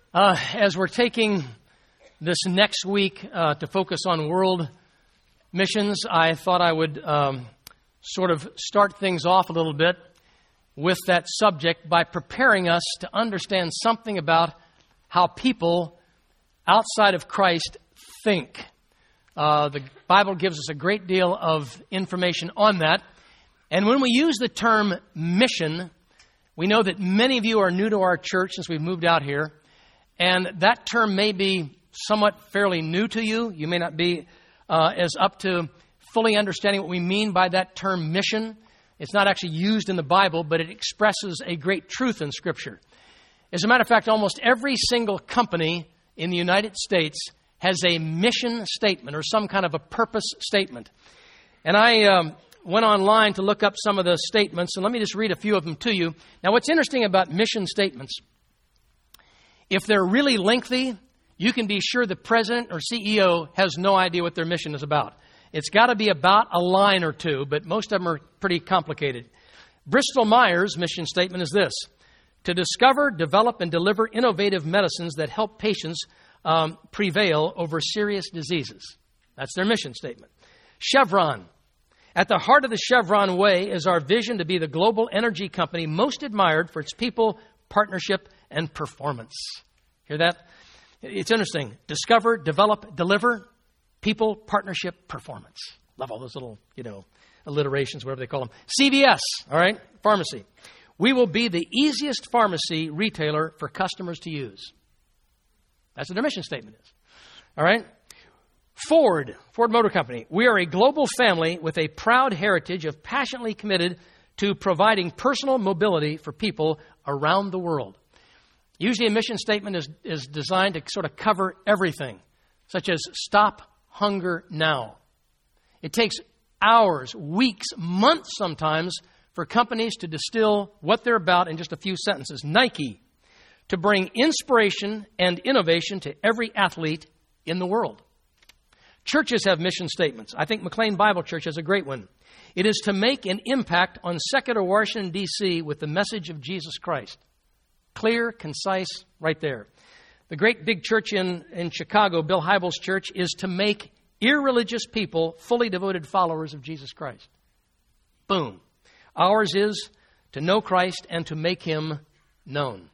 As we're taking this next week to focus on world missions, I thought I would sort of start things off a little bit with that subject by preparing us to understand something about how people outside of Christ think. The Bible gives us a great deal of information on that. And when we use the term mission, we know that many of you are new to our church since we've moved out here. And that term may be somewhat fairly new to you. You may not be as up to fully understanding what we mean by that term mission. It's not actually used in the Bible, but it expresses a great truth in Scripture. As a matter of fact, almost every single company in the United States has a mission statement or some kind of a purpose statement. And I went online to look up some of the statements, and let me just read a few of them to you. Now, what's interesting about mission statements, if they're really lengthy, you can be sure the president or CEO has no idea what their mission is about. It's got to be about a line or two, but most of them are pretty complicated. Bristol-Myers' mission statement is this: to discover, develop, and deliver innovative medicines that help patients prevail over serious diseases. That's their mission statement. Chevron. At the heart of the Chevron way is our vision to be the global energy company most admired for its people, partnership, and performance. Hear that? It's interesting. Discover, develop, deliver, people, partnership, performance. Love all those little, alliterations, whatever they call them. CVS, all right, pharmacy. We will be the easiest pharmacy retailer for customers to use. That's what their mission statement is. All right? Ford Motor Company. We are a global family with a proud heritage of passionately committed to providing personal mobility for people around the world. Usually a mission statement is designed to sort of cover everything, such as stop hunger now. It takes hours, weeks, months sometimes for companies to distill what they're about in just a few sentences. Nike, to bring inspiration and innovation to every athlete in the world. Churches have mission statements. I think McLean Bible Church has a great one. It is to make an impact on secular Washington, D.C. with the message of Jesus Christ. Clear, concise, right there. The great big church in Chicago, Bill Hybels' church, is to make irreligious people fully devoted followers of Jesus Christ. Boom. Ours is to know Christ and to make Him known.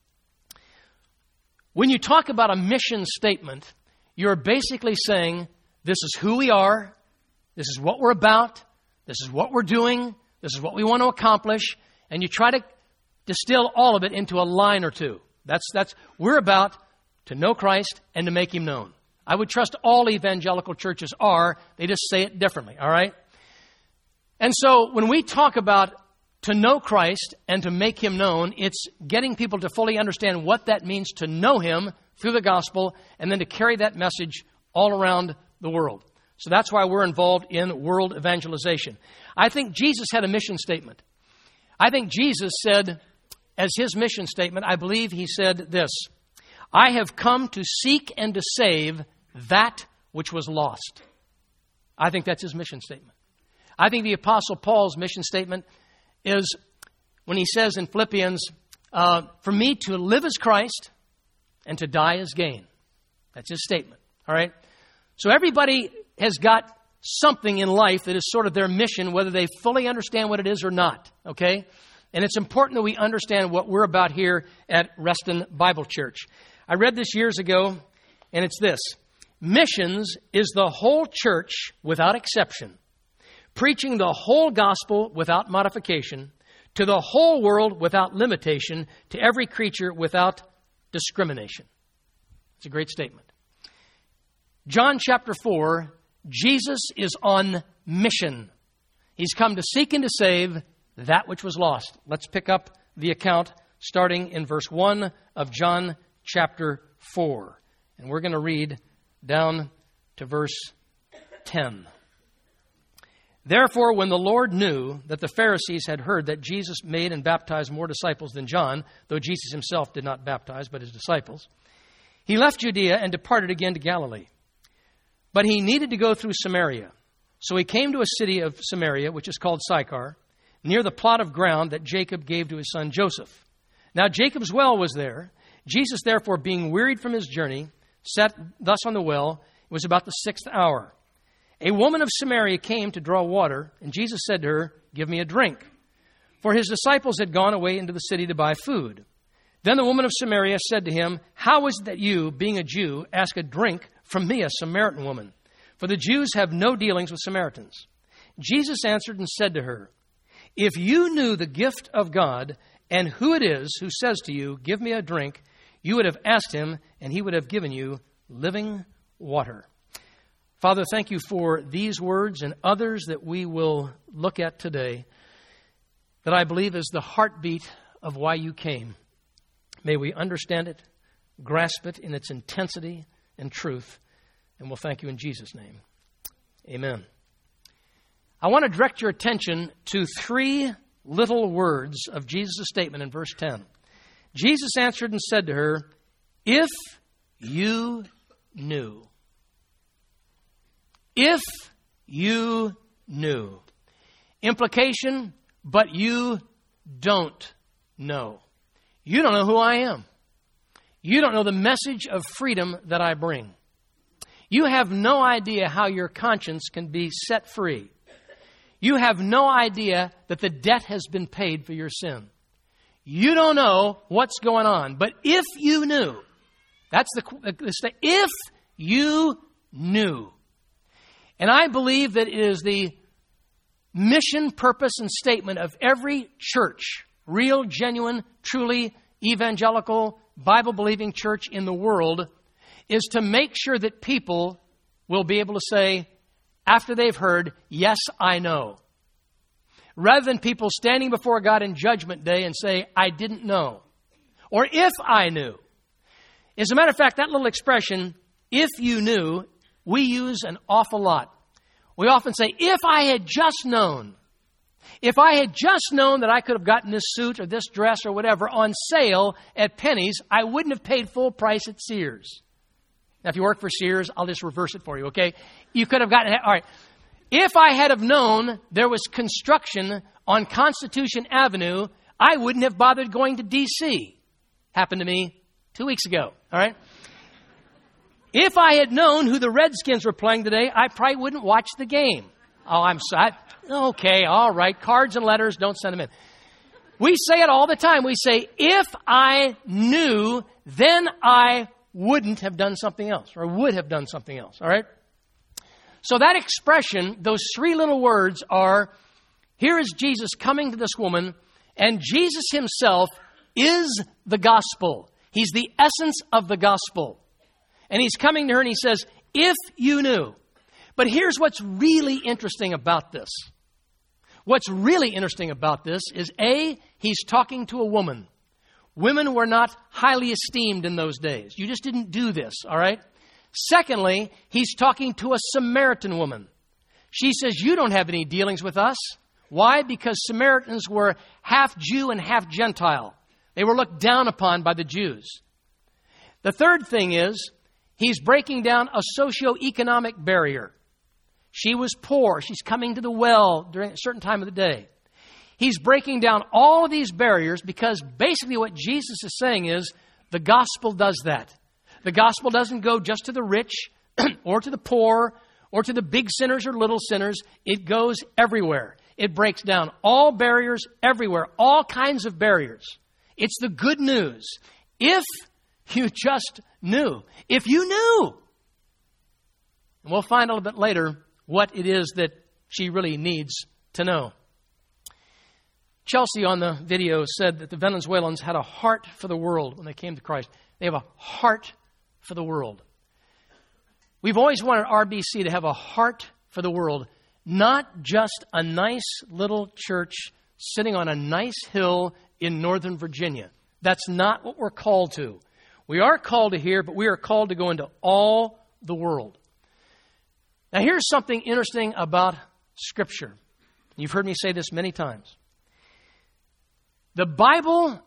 When you talk about a mission statement, you're basically saying, this is who we are, this is what we're about, this is what we're doing, this is what we want to accomplish, and you try to distill all of it into a line or two. That's we're about to know Christ and to make Him known. I would trust all evangelical churches are. They just say it differently, all right? And so when we talk about to know Christ and to make Him known, it's getting people to fully understand what that means to know Him through the gospel and then to carry that message all around the world. So that's why we're involved in world evangelization. I think Jesus had a mission statement. I think Jesus said, as His mission statement, I believe He said this: I have come to seek and to save that which was lost. I think that's His mission statement. I think the Apostle Paul's mission statement is when he says in Philippians, for me to live as Christ and to die as gain. That's his statement. All right? So everybody has got something in life that is sort of their mission, whether they fully understand what it is or not. Okay? And it's important that we understand what we're about here at Reston Bible Church. I read this years ago, and it's this: missions is the whole church without exception, preaching the whole gospel without modification, to the whole world without limitation, to every creature without discrimination. It's a great statement. John chapter 4, Jesus is on mission. He's come to seek and to save that which was lost. Let's pick up the account starting in verse 1 of John chapter 4. And we're going to read down to verse 10. Therefore, when the Lord knew that the Pharisees had heard that Jesus made and baptized more disciples than John, though Jesus Himself did not baptize, but His disciples, He left Judea and departed again to Galilee. But He needed to go through Samaria. So He came to a city of Samaria, which is called Sychar, near the plot of ground that Jacob gave to his son Joseph. Now Jacob's well was there. Jesus, therefore, being wearied from his journey, sat thus on the well. It was about the 6th hour. A woman of Samaria came to draw water, and Jesus said to her, "Give me a drink." For his disciples had gone away into the city to buy food. Then the woman of Samaria said to him, "How is it that you, being a Jew, ask a drink from me, a Samaritan woman? For the Jews have no dealings with Samaritans." Jesus answered and said to her, "If you knew the gift of God and who it is who says to you, 'Give me a drink,' you would have asked him, and he would have given you living water." Father, thank you for these words and others that we will look at today that I believe is the heartbeat of why you came. May we understand it, grasp it in its intensity and truth, and we'll thank you in Jesus' name. Amen. I want to direct your attention to 3 little words of Jesus' statement in verse 10. Jesus answered and said to her, "If you knew." If you knew. Implication, but you don't know. You don't know who I am. You don't know the message of freedom that I bring. You have no idea how your conscience can be set free. You have no idea that the debt has been paid for your sin. You don't know what's going on. But if you knew, that's the if you knew. And I believe that it is the mission, purpose, and statement of every church, real, genuine, truly evangelical, Bible-believing church in the world, is to make sure that people will be able to say, after they've heard, "Yes, I know." Rather than people standing before God in Judgment Day and say, "I didn't know," or "if I knew." As a matter of fact, that little expression, "if you knew," we use an awful lot. We often say, "If I had just known, if I had just known that I could have gotten this suit or this dress or whatever on sale at Penny's, I wouldn't have paid full price at Sears." Now, if you work for Sears, I'll just reverse it for you, okay? You could have gotten, all right. If I had have known there was construction on Constitution Avenue, I wouldn't have bothered going to D.C. Happened to me 2 weeks ago, all right? If I had known who the Redskins were playing today, I probably wouldn't watch the game. Oh, I'm sorry. Okay, all right. Cards and letters, don't send them in. We say it all the time. We say, if I knew, then I wouldn't have done something else, or would have done something else, all right? So that expression, those 3 little words are, here is Jesus coming to this woman, and Jesus himself is the gospel. He's the essence of the gospel. And he's coming to her and he says, "If you knew." But here's what's really interesting about this. What's really interesting about this is, A, he's talking to a woman. Women were not highly esteemed in those days. You just didn't do this, all right? Secondly, he's talking to a Samaritan woman. She says, "You don't have any dealings with us." Why? Because Samaritans were half Jew and half Gentile. They were looked down upon by the Jews. The third thing is, he's breaking down a socioeconomic barrier. She was poor. She's coming to the well during a certain time of the day. He's breaking down all of these barriers because basically what Jesus is saying is the gospel does that. The gospel doesn't go just to the rich or to the poor or to the big sinners or little sinners. It goes everywhere. It breaks down all barriers everywhere, all kinds of barriers. It's the good news. If you just knew. If you knew. And we'll find a little bit later what it is that she really needs to know. Chelsea on the video said that the Venezuelans had a heart for the world when they came to Christ. They have a heart for the world. We've always wanted RBC to have a heart for the world, not just a nice little church sitting on a nice hill in Northern Virginia. That's not what we're called to. We are called to here, but we are called to go into all the world. Now, here's something interesting about Scripture. You've heard me say this many times. The Bible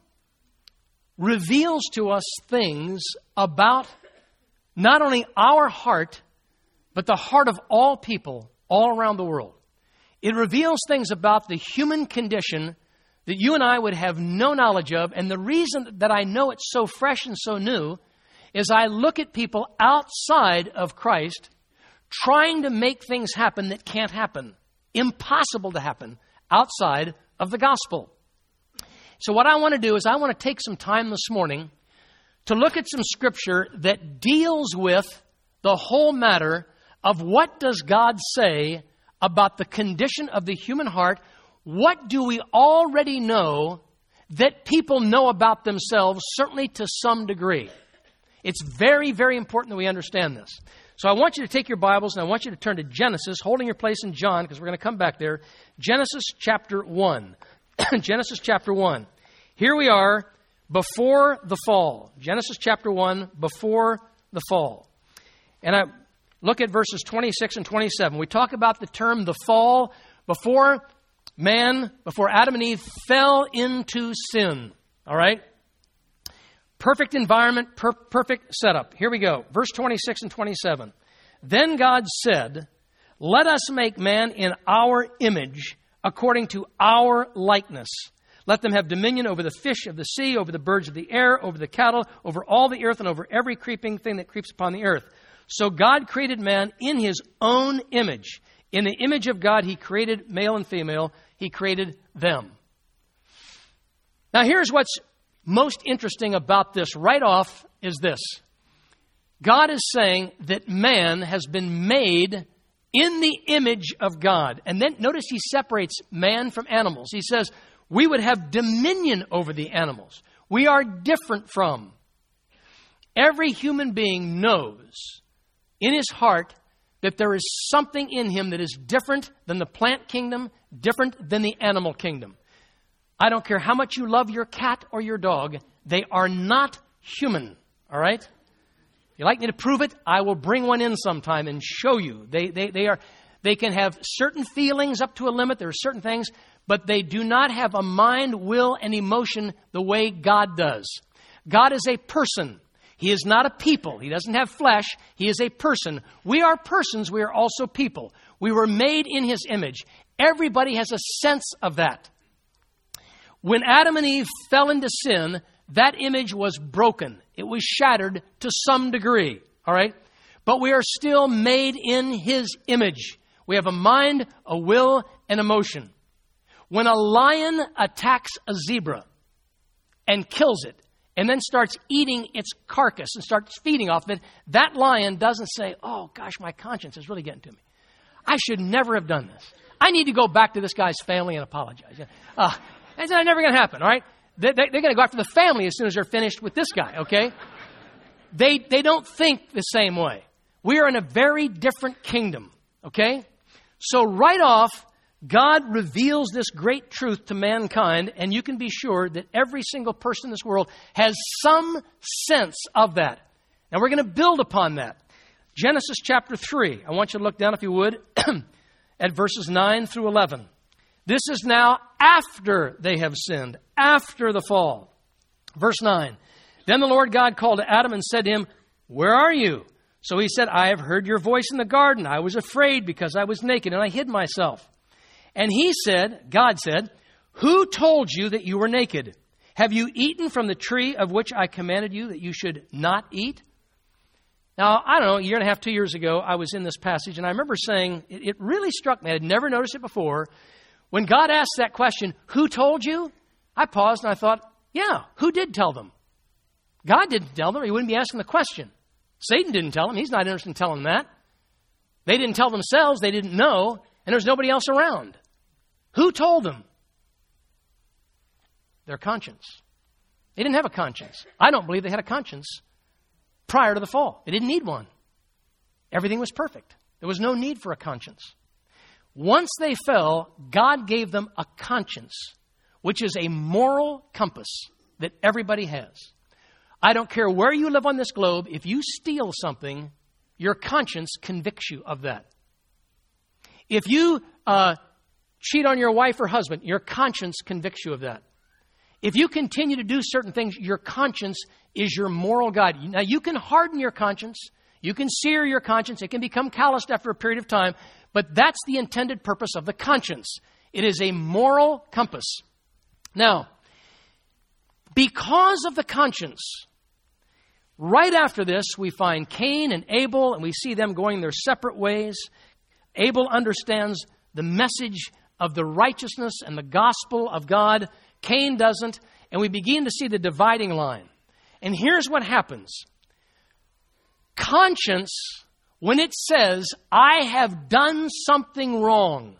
reveals to us things about not only our heart, but the heart of all people all around the world. It reveals things about the human condition that you and I would have no knowledge of. And the reason that I know it's so fresh and so new is I look at people outside of Christ trying to make things happen that can't happen, impossible to happen outside of the gospel. So what I want to do is I want to take some time this morning to look at some scripture that deals with the whole matter of what does God say about the condition of the human heart. What do we already know that people know about themselves, certainly to some degree? It's very, very important that we understand this. So I want you to take your Bibles and I want you to turn to Genesis, holding your place in John, because we're going to come back there. Genesis chapter 1. Genesis chapter 1. Here we are before the fall. Genesis chapter 1, before the fall. And I look at verses 26 and 27. We talk about the term the fall before Adam and Eve fell into sin. All right? Perfect environment, perfect setup. Here we go. Verse 26 and 27. Then God said, "Let us make man in our image, according to our likeness. Let them have dominion over the fish of the sea, over the birds of the air, over the cattle, over all the earth, and over every creeping thing that creeps upon the earth." So God created man in his own image. In the image of God, he created male and female. He created them. Now here's what's most interesting about this right off is this. God is saying that man has been made in the image of God. And then notice he separates man from animals. He says we would have dominion over the animals. We are different from. Every human being knows in his heart that there is something in him that is different than the plant kingdom, different than the animal kingdom. I don't care how much you love your cat or your dog, they are not human, all right? If you'd like me to prove it, I will bring one in sometime and show you. They can have certain feelings up to a limit, there are certain things, but they do not have a mind, will, and emotion the way God does. God is a person. He is not a people. He doesn't have flesh. He is a person. We are persons. We are also people. We were made in his image. Everybody has a sense of that. When Adam and Eve fell into sin, that image was broken. It was shattered to some degree, all right? But we are still made in his image. We have a mind, a will, and emotion. When a lion attacks a zebra and kills it, and then starts eating its carcass and starts feeding off of it, that lion doesn't say, "Oh, gosh, my conscience is really getting to me. I should never have done this. I need to go back to this guy's family and apologize." That's never going to happen, all right? They're going to go after the family as soon as they're finished with this guy, okay? They don't think the same way. We are in a very different kingdom, okay? So right off, God reveals this great truth to mankind, and you can be sure that every single person in this world has some sense of that. Now we're going to build upon that. Genesis chapter 3. I want you to look down, if you would, at verses 9 through 11. This is now after they have sinned, after the fall. Verse 9. Then the Lord God called to Adam and said to him, "Where are you?" So he said, "I have heard your voice in the garden. I was afraid because I was naked and I hid myself." And he said, God said, "Who told you that you were naked? Have you eaten from the tree of which I commanded you that you should not eat?" Now, I don't know, a year and a half, 2 years ago, I was in this passage, and I remember saying, it really struck me. I had never noticed it before. When God asked that question, "Who told you?" I paused and I thought, yeah, who did tell them? God didn't tell them. He wouldn't be asking the question. Satan didn't tell them. He's not interested in telling them that. They didn't tell themselves. They didn't know. And there's nobody else around. Who told them? Their conscience. They didn't have a conscience. I don't believe they had a conscience prior to the fall. They didn't need one. Everything was perfect. There was no need for a conscience. Once they fell, God gave them a conscience, which is a moral compass that everybody has. I don't care where you live on this globe, if you steal something, your conscience convicts you of that. If you cheat on your wife or husband, your conscience convicts you of that. If you continue to do certain things, your conscience is your moral guide. Now, you can harden your conscience. You can sear your conscience. It can become calloused after a period of time. But that's the intended purpose of the conscience. It is a moral compass. Now, because of the conscience, right after this, we find Cain and Abel, and we see them going their separate ways. Abel understands the message of the righteousness and the gospel of God. Cain doesn't, and we begin to see the dividing line. And here's what happens. Conscience, when it says, I have done something wrong,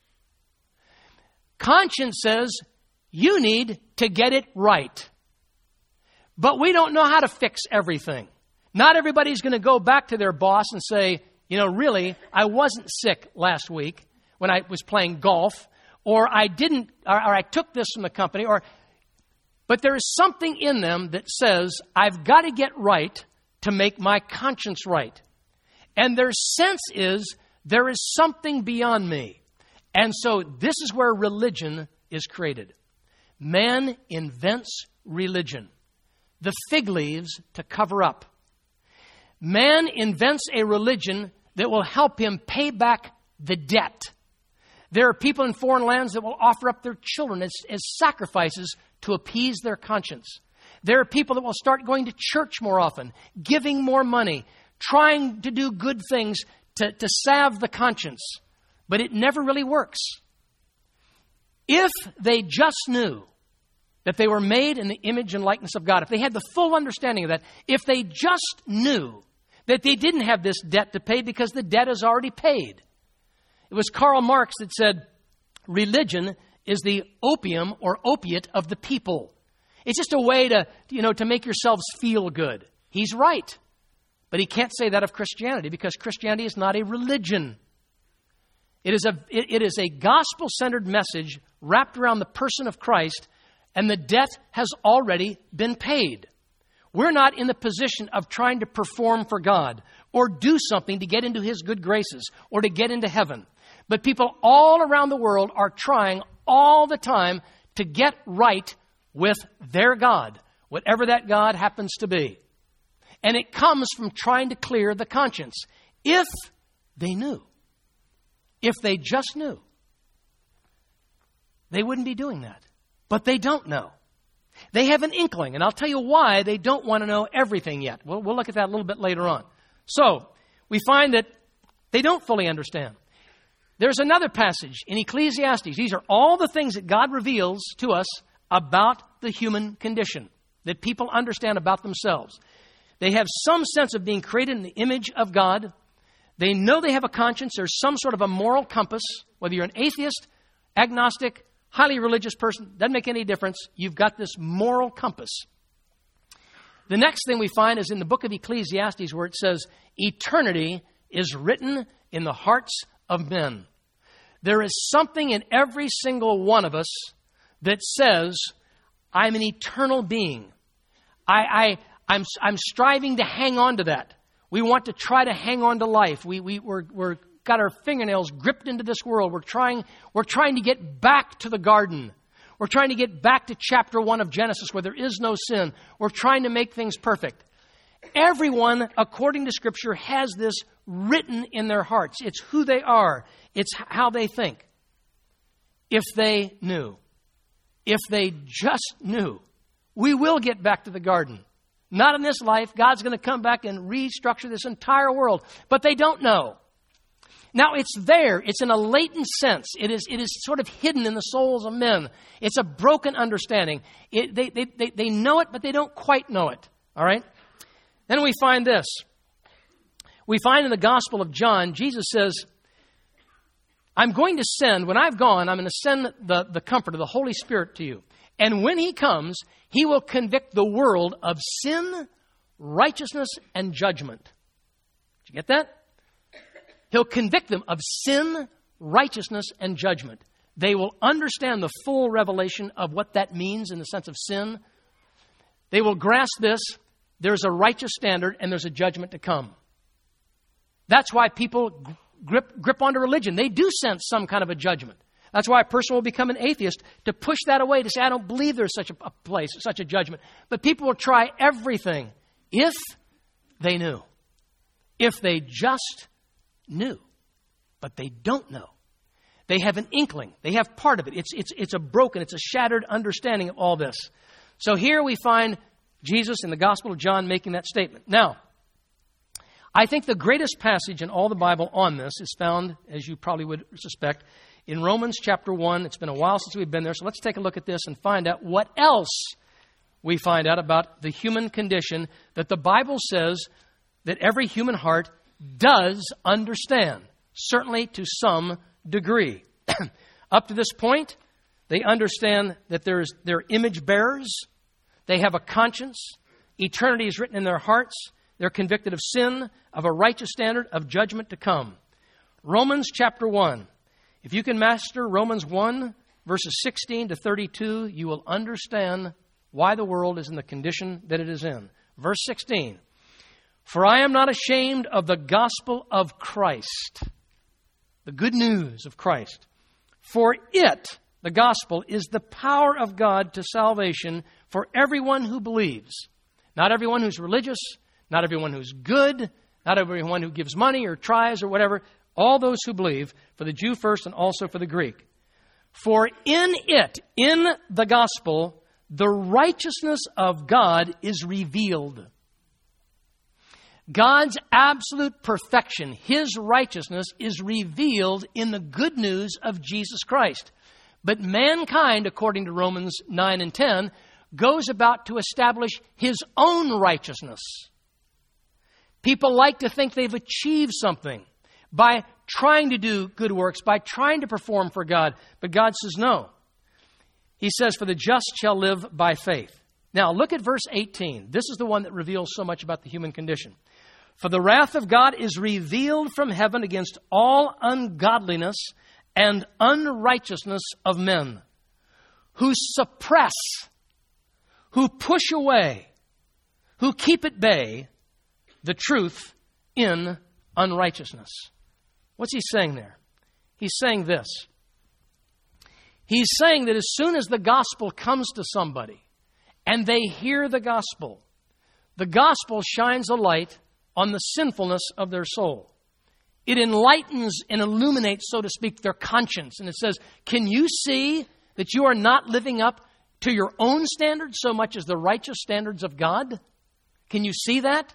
conscience says, you need to get it right. But we don't know how to fix everything. Not everybody's going to go back to their boss and say, really, I wasn't sick last week when I was playing golf, or I took this from the company, but there is something in them that says, I've got to get right to make my conscience right. And their sense is, there is something beyond me. And so this is where religion is created. Man invents religion. The fig leaves to cover up. Man invents a religion that will help him pay back the debt. There are people in foreign lands that will offer up their children as sacrifices to appease their conscience. There are people that will start going to church more often, giving more money, trying to do good things to salve the conscience. But it never really works. If they just knew that they were made in the image and likeness of God, if they had the full understanding of that, if they just knew that they didn't have this debt to pay because the debt is already paid. It was Karl Marx that said, religion is the opium or opiate of the people. It's just a way to make yourselves feel good. He's right. But he can't say that of Christianity because Christianity is not a religion. It is a gospel-centered message wrapped around the person of Christ, and the debt has already been paid. We're not in the position of trying to perform for God or do something to get into His good graces or to get into heaven. But people all around the world are trying all the time to get right with their God, whatever that God happens to be. And it comes from trying to clear the conscience. If they knew, if they just knew, they wouldn't be doing that. But they don't know. They have an inkling, and I'll tell you why they don't want to know everything yet. We'll look at that a little bit later on. So, we find that they don't fully understand. There's another passage in Ecclesiastes. These are all the things that God reveals to us about the human condition, that people understand about themselves. They have some sense of being created in the image of God. They know they have a conscience. There's some sort of a moral compass. Whether you're an atheist, agnostic, highly religious person, doesn't make any difference. You've got this moral compass. The next thing we find is in the book of Ecclesiastes where it says, eternity is written in the hearts of men. There is something in every single one of us that says, I'm an eternal being. I'm striving to hang on to that. We want to try to hang on to life. We're got our fingernails gripped into this world. We're trying to get back to the garden. We're trying to get back to chapter 1 of Genesis where there is no sin. We're trying to make things perfect. Everyone, according to Scripture, has this written in their hearts. It's who they are. It's how they think. If they knew, if they just knew, we will get back to the garden. Not in this life. God's going to come back and restructure this entire world. But they don't know. Now, it's there. It's in a latent sense. It is sort of hidden in the souls of men. It's a broken understanding. They know it, but they don't quite know it. All right? Then we find this. We find in the Gospel of John, Jesus says, I'm going to send, when I've gone, I'm going to send the Comforter, the Holy Spirit to you. And when He comes, He will convict the world of sin, righteousness, and judgment. Did you get that? He'll convict them of sin, righteousness, and judgment. They will understand the full revelation of what that means in the sense of sin. They will grasp this. There's a righteous standard and there's a judgment to come. That's why people grip onto religion. They do sense some kind of a judgment. That's why a person will become an atheist, to push that away, to say, I don't believe there's such a place, such a judgment. But people will try everything if they knew. If they just knew. But they don't know. They have an inkling. They have part of it. It's a shattered understanding of all this. So here we find Jesus in the Gospel of John making that statement. Now, I think the greatest passage in all the Bible on this is found, as you probably would suspect, in Romans chapter 1. It's been a while since we've been there, so let's take a look at this and find out what else we find out about the human condition that the Bible says that every human heart does understand, certainly to some degree. Up to this point, they understand that they're image bearers. They have a conscience. Eternity is written in their hearts. They're convicted of sin, of a righteous standard, of judgment to come. Romans chapter 1. If you can master Romans 1, verses 16 to 32, you will understand why the world is in the condition that it is in. Verse 16. For I am not ashamed of the gospel of Christ, the good news of Christ. For it, the gospel, is the power of God to salvation for everyone who believes. Not everyone who's religious, not everyone who's good, not everyone who gives money or tries or whatever. All those who believe, for the Jew first and also for the Greek. For in it, in the gospel, the righteousness of God is revealed. God's absolute perfection, His righteousness, is revealed in the good news of Jesus Christ. But mankind, according to Romans 9 and 10, goes about to establish his own righteousness. People like to think they've achieved something by trying to do good works, by trying to perform for God. But God says no. He says, for the just shall live by faith. Now, look at verse 18. This is the one that reveals so much about the human condition. For the wrath of God is revealed from heaven against all ungodliness and unrighteousness of men, who suppress, who push away, who keep at bay the truth in unrighteousness. What's he saying there? He's saying this. He's saying that as soon as the gospel comes to somebody and they hear the gospel shines a light on the sinfulness of their soul. It enlightens and illuminates, so to speak, their conscience. And it says, can you see that you are not living up to your own standards so much as the righteous standards of God? Can you see that?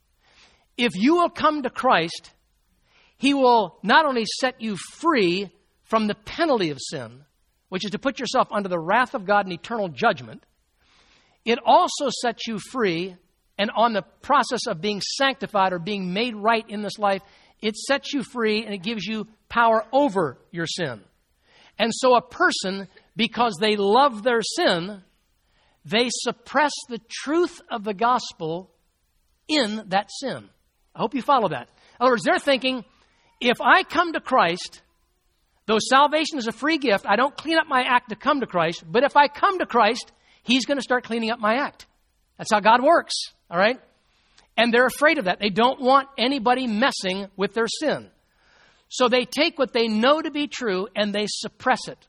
If you will come to Christ, He will not only set you free from the penalty of sin, which is to put yourself under the wrath of God and eternal judgment, it also sets you free, and on the process of being sanctified or being made right in this life, it sets you free and it gives you power over your sin. And so a person, because they love their sin, they suppress the truth of the gospel in that sin. I hope you follow that. In other words, they're thinking, if I come to Christ, though salvation is a free gift, I don't clean up my act to come to Christ, but if I come to Christ, He's going to start cleaning up my act. That's how God works, all right? And they're afraid of that. They don't want anybody messing with their sin. So they take what they know to be true and they suppress it.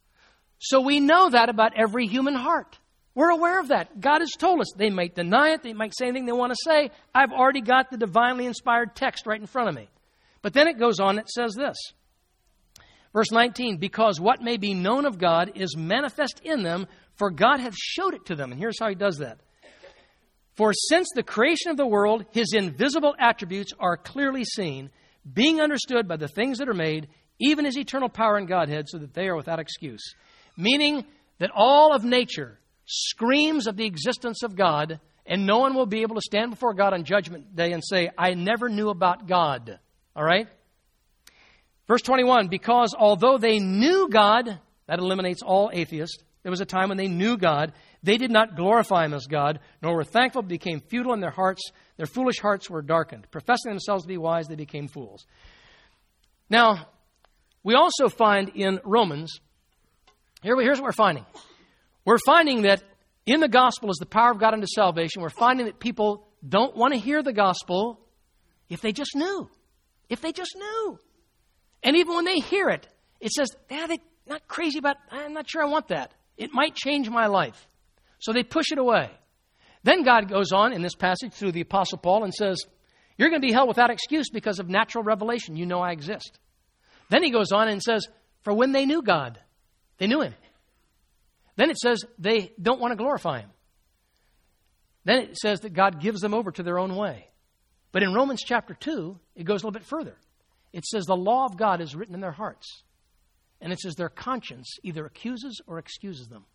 So we know that about every human heart. We're aware of that. God has told us. They might deny it. They might say anything they want to say. I've already got the divinely inspired text right in front of me. But then it goes on, it says this. Verse 19, because what may be known of God is manifest in them, for God hath showed it to them. And here's how He does that. For since the creation of the world, His invisible attributes are clearly seen, being understood by the things that are made, even His eternal power and Godhead, so that they are without excuse. Meaning that all of nature screams of the existence of God, and no one will be able to stand before God on Judgment Day and say, I never knew about God. All right? Verse 21, because although they knew God, that eliminates all atheists. There was a time when they knew God. They did not glorify Him as God, nor were thankful, but became futile in their hearts. Their foolish hearts were darkened. Professing themselves to be wise, they became fools. Now, we also find in Romans, here's what we're finding. We're finding that in the gospel is the power of God unto salvation. We're finding that people don't want to hear the gospel if they just knew. If they just knew. And even when they hear it, it says, they're not crazy about, I'm not sure I want that. It might change my life. So they push it away. Then God goes on in this passage through the Apostle Paul and says, you're going to be held without excuse because of natural revelation. You know I exist. Then he goes on and says, for when they knew God. They knew Him. Then it says they don't want to glorify Him. Then it says that God gives them over to their own way. But in Romans chapter 2, it goes a little bit further. It says the law of God is written in their hearts. And it says their conscience either accuses or excuses them.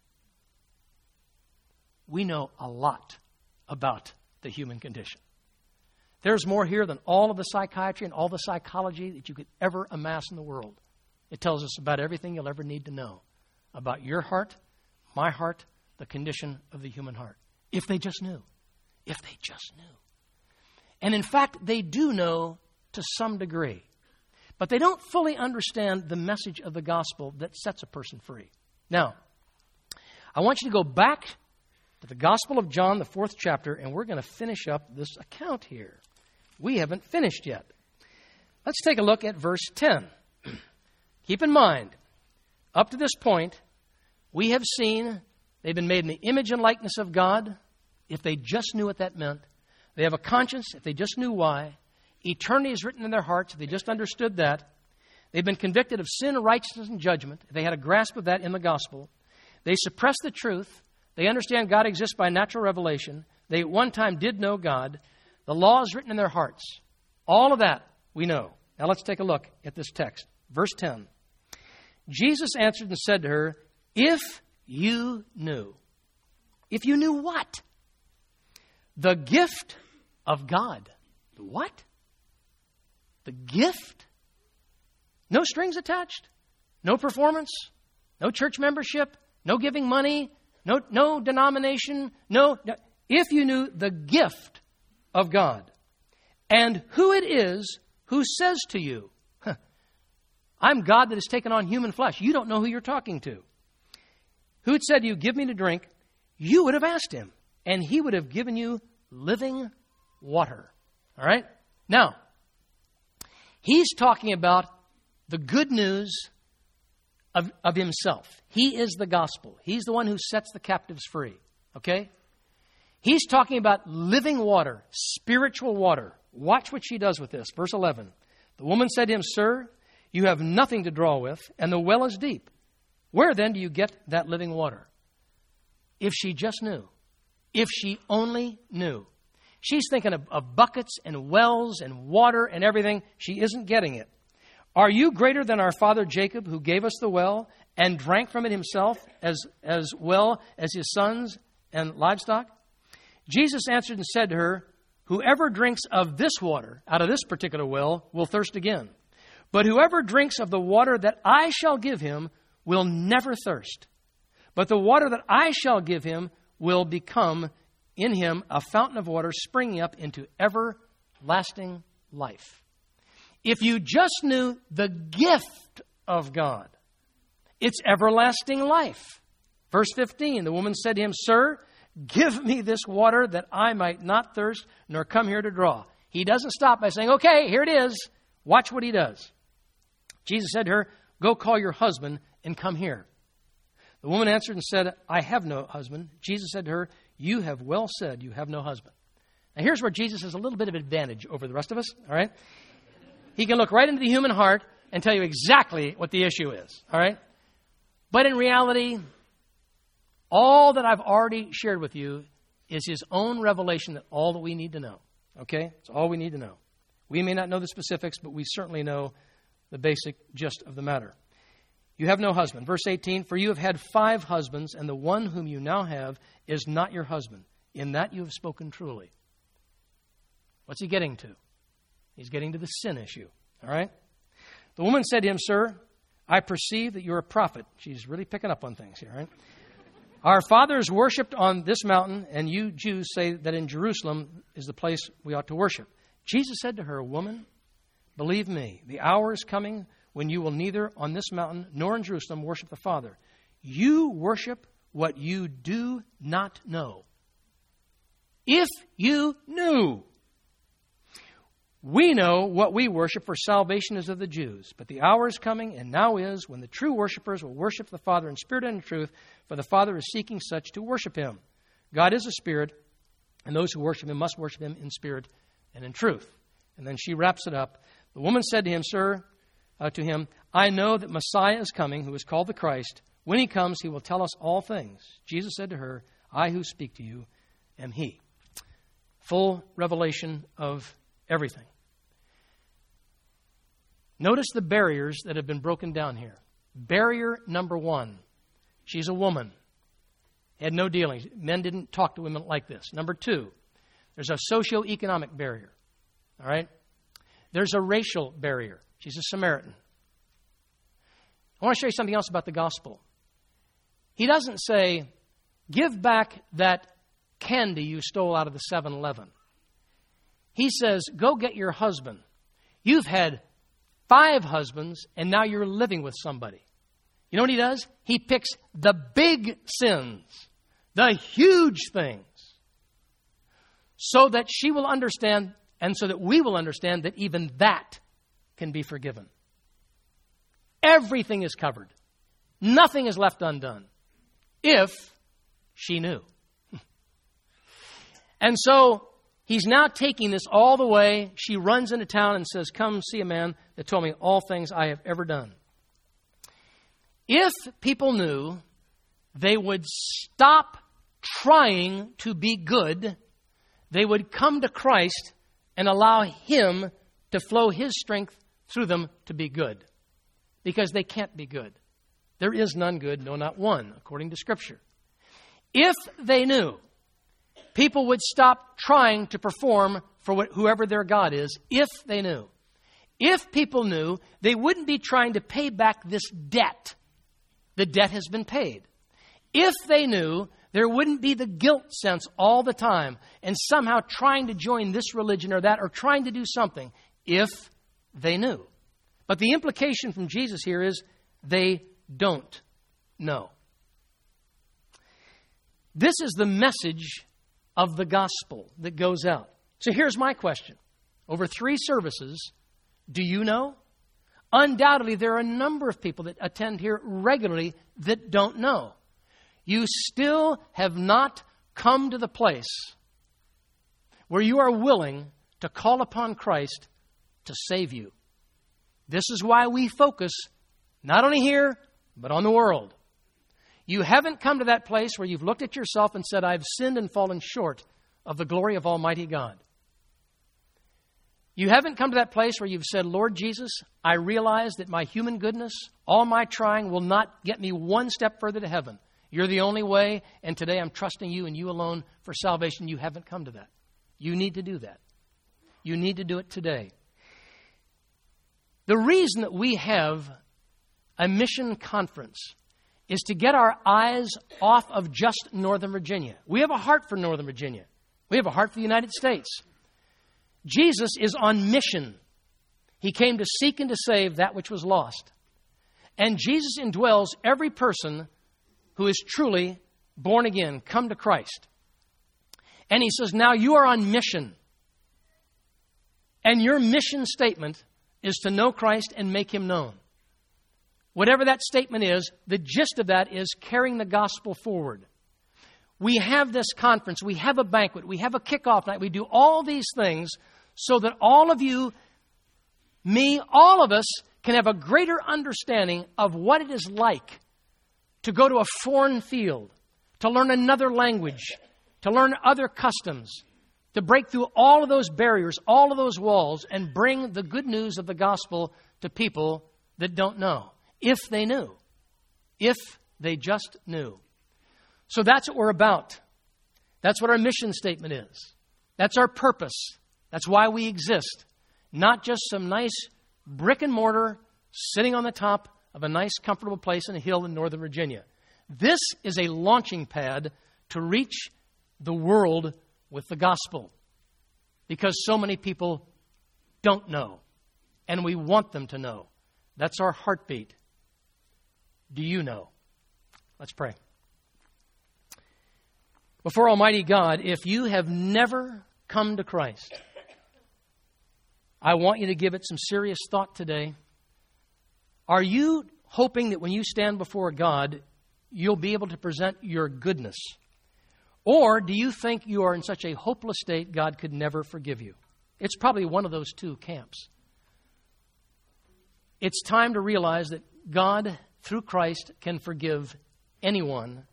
We know a lot about the human condition. There's more here than all of the psychiatry and all the psychology that you could ever amass in the world. It tells us about everything you'll ever need to know about your heart, my heart, the condition of the human heart. If they just knew. If they just knew. And in fact, they do know to some degree. But they don't fully understand the message of the gospel that sets a person free. Now, I want you to go back to the Gospel of John, the 4th chapter, and we're going to finish up this account here. We haven't finished yet. Let's take a look at verse 10. Keep in mind, up to this point, we have seen they've been made in the image and likeness of God. If they just knew what that meant. They have a conscience if they just knew why. Eternity is written in their hearts if they just understood that. They've been convicted of sin, righteousness, and judgment. They had a grasp of that in the gospel. They suppress the truth. They understand God exists by natural revelation. They at one time did know God. The law is written in their hearts. All of that we know. Now let's take a look at this text. Verse 10. Jesus answered and said to her, if you knew. If you knew what? The gift of God. The what? The gift? No strings attached. No performance. No church membership. No giving money. No denomination. No. If you knew the gift of God and who it is who says to you, I'm God that has taken on human flesh. You don't know who you're talking to. Who had said to you, give me to drink, you would have asked him, and he would have given you living water. All right? Now, he's talking about the good news of himself. He is the gospel. He's the one who sets the captives free. Okay? He's talking about living water, spiritual water. Watch what she does with this. Verse 11. The woman said to him, Sir, you have nothing to draw with, and the well is deep. Where then do you get that living water? If she just knew. If she only knew. She's thinking of buckets and wells and water and everything. She isn't getting it. Are you greater than our father Jacob, who gave us the well and drank from it himself as well as his sons and livestock? Jesus answered and said to her, whoever drinks of this water, out of this particular well, will thirst again. But whoever drinks of the water that I shall give him will never thirst. But the water that I shall give him will become in him a fountain of water springing up into everlasting life. If you just knew the gift of God, it's everlasting life. Verse 15, the woman said to him, Sir, give me this water that I might not thirst, nor come here to draw. He doesn't stop by saying, okay, here it is. Watch what he does. Jesus said to her, go call your husband and come here. The woman answered and said, I have no husband. Jesus said to her, you have well said, you have no husband. Now here's where Jesus has a little bit of advantage over the rest of us, all right? He can look right into the human heart and tell you exactly what the issue is, all right? But in reality, all that I've already shared with you is his own revelation, that all that we need to know, okay? It's all we need to know. We may not know the specifics, but we certainly know the basic gist of the matter. You have no husband. Verse 18, for you have had 5 husbands, and the one whom you now have is not your husband. In that you have spoken truly. What's he getting to? He's getting to the sin issue. All right? The woman said to him, Sir, I perceive that you're a prophet. She's really picking up on things here, right? Our fathers worshipped on this mountain, and you Jews say that in Jerusalem is the place we ought to worship. Jesus said to her, Woman, believe me, the hour is coming when you will neither on this mountain nor in Jerusalem worship the Father. You worship what you do not know. If you knew. We know what we worship, for salvation is of the Jews. But the hour is coming, and now is, when the true worshipers will worship the Father in spirit and in truth, for the Father is seeking such to worship him. God is a spirit, and those who worship him must worship him in spirit and in truth. And then she wraps it up. The woman said to him, Sir, to him, I know that Messiah is coming, who is called the Christ. When he comes, he will tell us all things. Jesus said to her, I who speak to you am he. Full revelation of everything. Notice the barriers that have been broken down here. Barrier number one. She's a woman. Had no dealings. Men didn't talk to women like this. Number two, there's a socioeconomic barrier. All right? There's a racial barrier. She's a Samaritan. I want to show you something else about the gospel. He doesn't say, give back that candy you stole out of the 7-Eleven. He says, go get your husband. You've had 5 husbands, and now you're living with somebody. You know what he does? He picks the big sins, the huge things, so that she will understand, and so that we will understand that even that can be forgiven. Everything is covered. Nothing is left undone. If she knew. And so he's now taking this all the way. She runs into town and says, come see a man that told me all things I have ever done. If people knew, they would stop trying to be good. They would come to Christ and allow him to flow his strength through them to be good. Because they can't be good. There is none good, no, not one, according to Scripture. If they knew, people would stop trying to perform for whoever their God is, if they knew. If people knew, they wouldn't be trying to pay back this debt. The debt has been paid. If they knew, there wouldn't be the guilt sense all the time and somehow trying to join this religion or that or trying to do something, if they knew. But the implication from Jesus here is they don't know. This is the message of the gospel that goes out. So here's my question. Over 3 services, do you know? Undoubtedly, there are a number of people that attend here regularly that don't know. You still have not come to the place where you are willing to call upon Christ to save you. This is why we focus not only here, but on the world. You haven't come to that place where you've looked at yourself and said, I've sinned and fallen short of the glory of Almighty God. You haven't come to that place where you've said, Lord Jesus, I realize that my human goodness, all my trying will not get me one step further to heaven. You're the only way, and today I'm trusting you and you alone for salvation. You haven't come to that. You need to do that. You need to do it today. The reason that we have a mission conference is to get our eyes off of just Northern Virginia. We have a heart for Northern Virginia. We have a heart for the United States. Jesus is on mission. He came to seek and to save that which was lost. And Jesus indwells every person who is truly born again, come to Christ. And he says, now you are on mission. And your mission statement is to know Christ and make him known. Whatever that statement is, the gist of that is carrying the gospel forward. We have this conference, we have a banquet, we have a kickoff night, we do all these things so that all of you, me, all of us can have a greater understanding of what it is like to go to a foreign field, to learn another language, to learn other customs, to break through all of those barriers, all of those walls, and bring the good news of the gospel to people that don't know. If they knew. If they just knew. So that's what we're about. That's what our mission statement is. That's our purpose. That's why we exist. Not just some nice brick and mortar sitting on the top of a nice, comfortable place in a hill in Northern Virginia. This is a launching pad to reach the world with the gospel. Because so many people don't know. And we want them to know. That's our heartbeat. Do you know? Let's pray. Before Almighty God, if you have never come to Christ, I want you to give it some serious thought today. Are you hoping that when you stand before God, you'll be able to present your goodness? Or do you think you are in such a hopeless state God could never forgive you? It's probably one of those two camps. It's time to realize that God, through Christ, can forgive anyone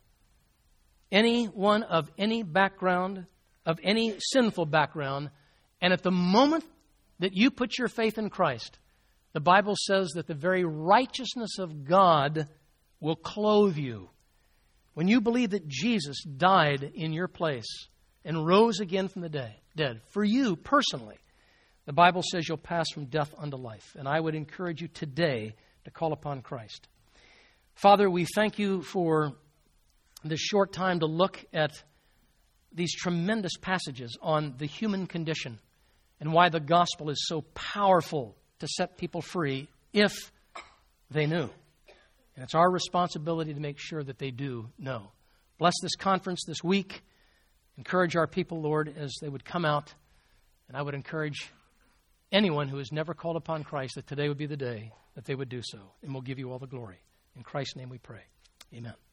of any background, of any sinful background. And at the moment that you put your faith in Christ, the Bible says that the very righteousness of God will clothe you. When you believe that Jesus died in your place and rose again from the dead, for you personally, the Bible says you'll pass from death unto life. And I would encourage you today to call upon Christ. Father, we thank you for this short time to look at these tremendous passages on the human condition and why the gospel is so powerful to set people free if they knew. And it's our responsibility to make sure that they do know. Bless this conference this week. Encourage our people, Lord, as they would come out. And I would encourage anyone who has never called upon Christ that today would be the day that they would do so. And we'll give you all the glory. In Christ's name we pray. Amen.